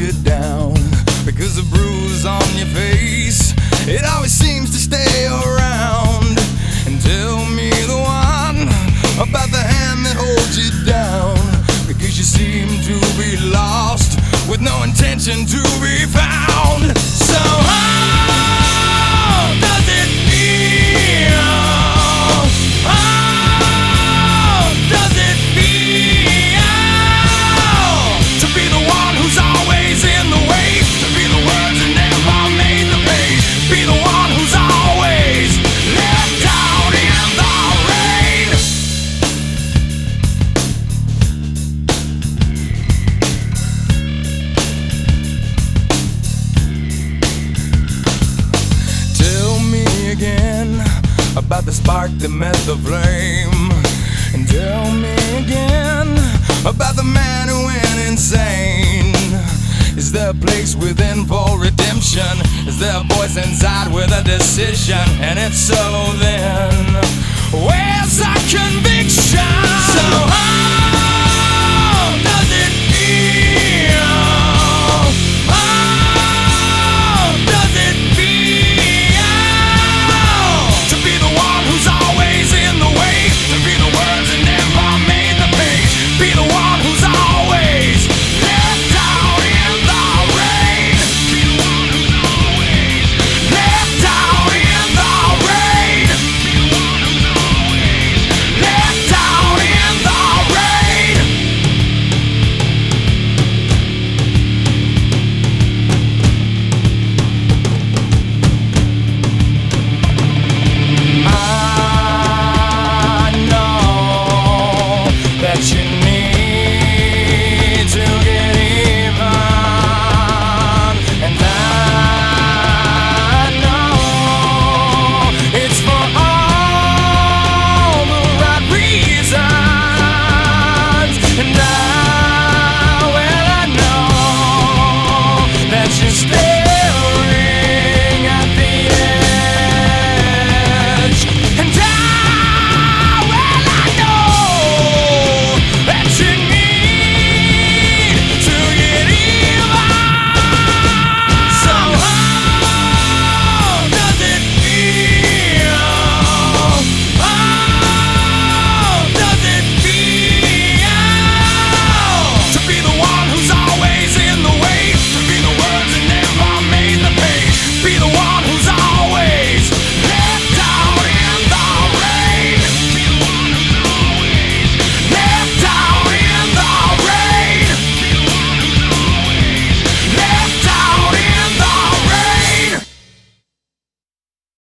you down, because the bruise on your face, it always seems to stay around. And tell me the one about the hand that holds you down, because you seem to be lost with no intention to be found. So how does it feel? How does it feel to be the one who's always in the way, to be the words that never made the page, be the one who's always left out in the rain? Tell me again about the spark that met the flame, and tell me again about the man who went insane. Is there a place within for redemption? Is there a voice inside with a decision? And if so, then where's our conviction? So